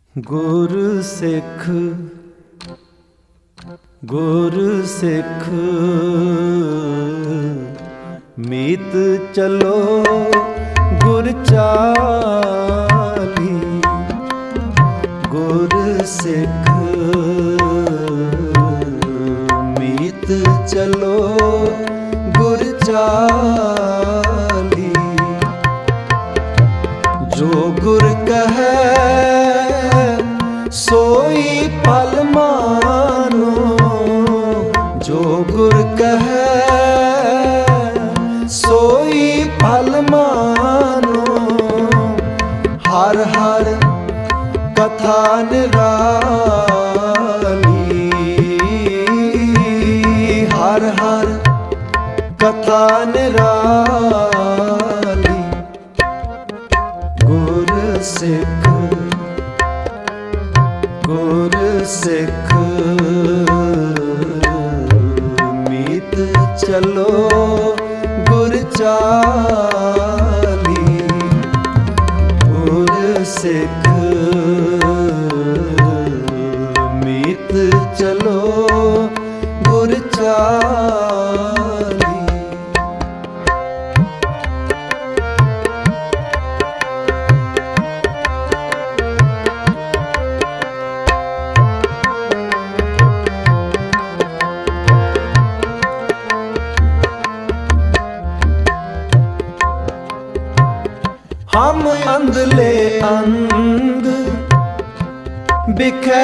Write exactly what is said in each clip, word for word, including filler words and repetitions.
गुर सिख गुर सिख मीत चलो गुर चाली। गुर सिख मीत चलो गुर चाली। जो गुर कहे सोई फल मानो। जो गुर कहे सोई फल मानो। हर हर कथा निराली। हर हर कथा निराली। गुर सिख गुर सिख मीत चलो गुर चाली। गुर सिख मीत चलो गुर चाली। हम अंधले अंध बिखे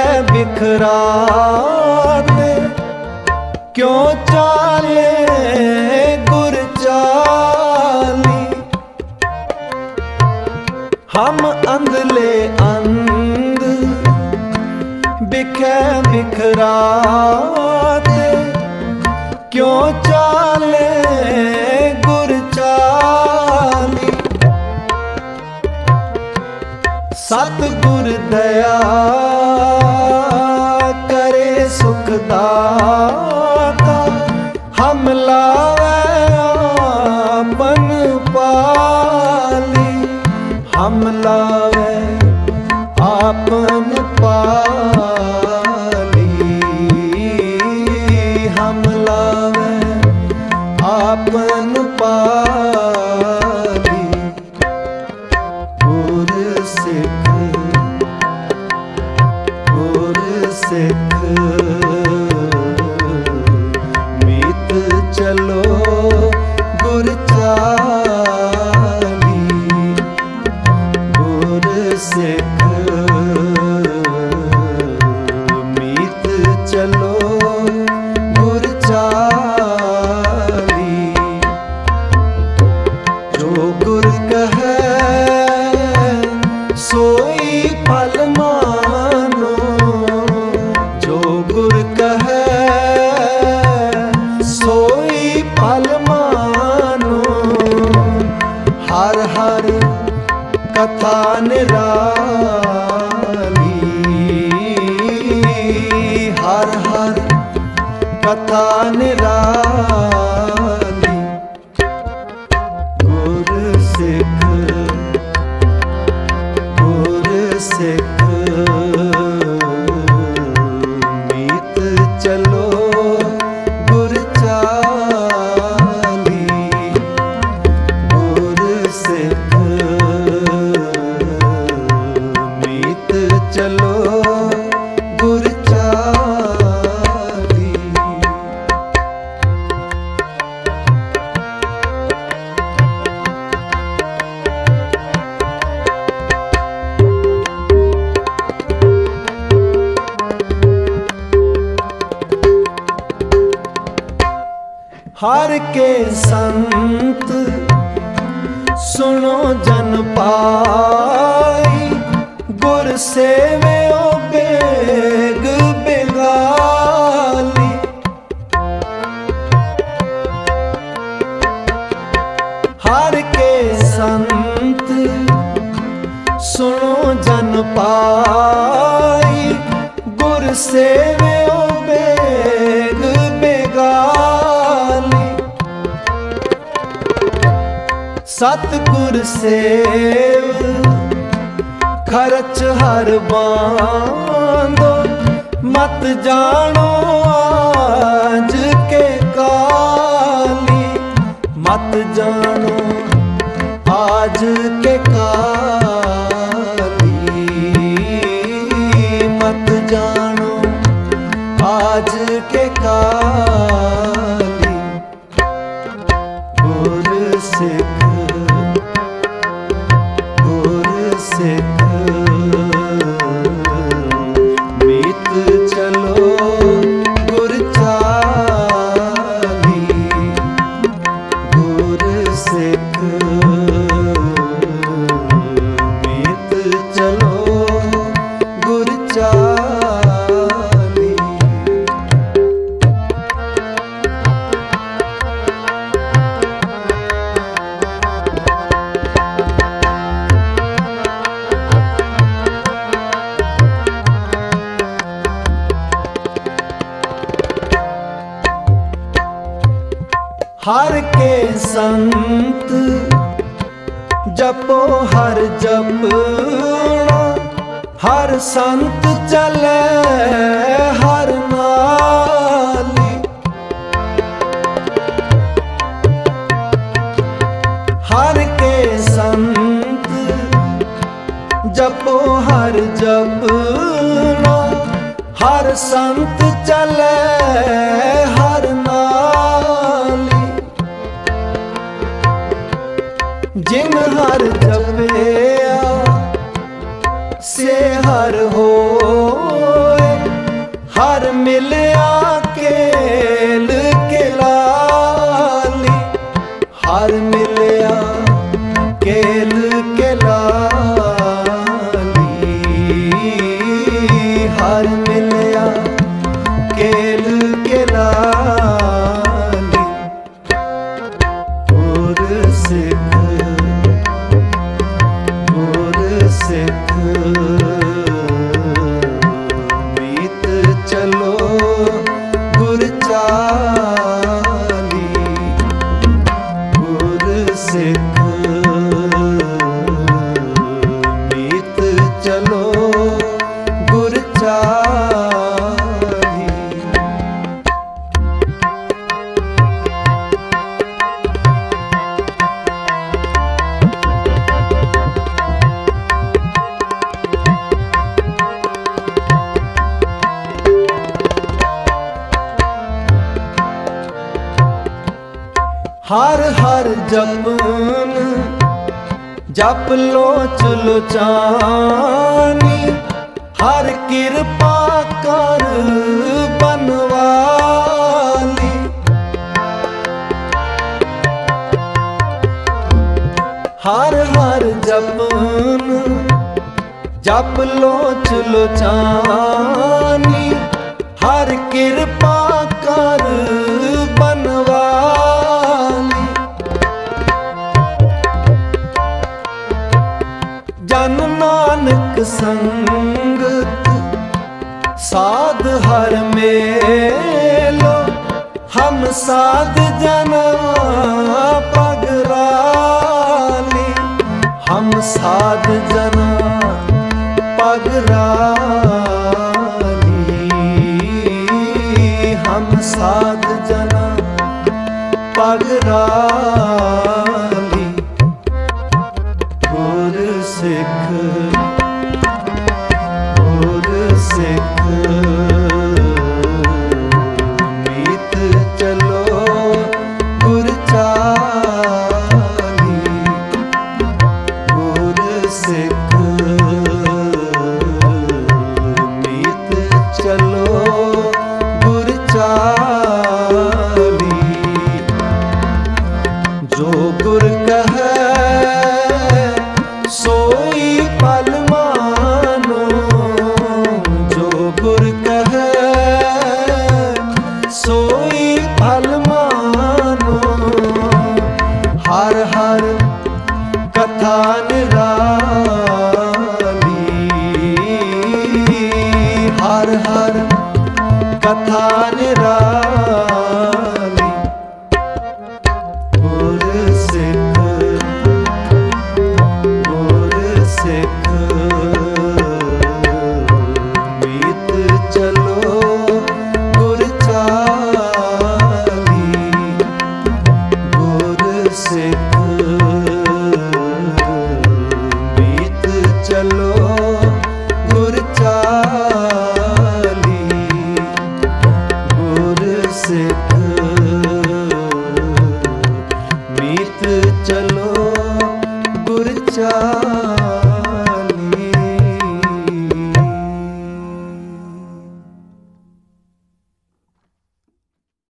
बिखराते। क्यों चाले गुर चाली। हम अंधले अंध बिखे बिखराते। क्यों चाले गुर चाली। सतगुर दया करे सुख दाता। हम लावे आपन पाली। हम लावे आपन पाली। हम लावे आपन पाली। गुर सिख गुर सिख मीत चलो गुर चाली। गुर सिख मीत चलो गुर चाली। जो गुर कहे सोई फल मानो। जो गुर कहे सोई फल मानो। हर हर कथा निराली। हर हर कथा निराली। गुर सिख गुर सिख मीत चलो गुर चाली। गुर सिख मीत चलो गुर चाली। हर के संत सुनो जन पाई। गुर सेवयो बेग बेगाली। हर के संत सुनो जन पाई। गुर सेवयो बेग बेगाली। सतगुर सेव खर्च हर बांधो मत जानो आज के काली, मत जानो आज के काली, मत जानो आज के काली। गुर सिख गुर सिख मीत चलो गुर चाली, गुर सिख मीत चलो गुर चाली। हर के संत जपो हर जपना, हर संत चले हर नाली। हर के संत जपो हर जपना, हर संत चले हर नाली। जिन हर जपया से हर होए, हर मिलया केल के लाली, हर मिलया केल के लाली, हर मिलया केल के लाली। गुर सिख गुर सिख मीत चलो गुर चाली, गुर सिख मीत चलो गुर चाली। हर हर जपन जप लो चलो चानी, हर कृपा कर बनवाली। हर हर जपन जप लो चलो चानी, हर कृपा कर बनवाली। जन नानक संगत साध हर मेलो, हम साध जना पगराली, हम साध जना पगराली, हम साध जना पगराली। गुर सिख गुर सिख मीत चलो गुर चाली, गुर सिख मीत चलो गुर चाली। जो गुर कहे सोई पल मानो, जो गुर कहे सोई पल मानो। हर हर कथा निराली, हर हर कथा निराली। गुर सिख गुर सिख सिख मीत चलो गुर चाली, गुर सिख मीत चलो गुर चाली।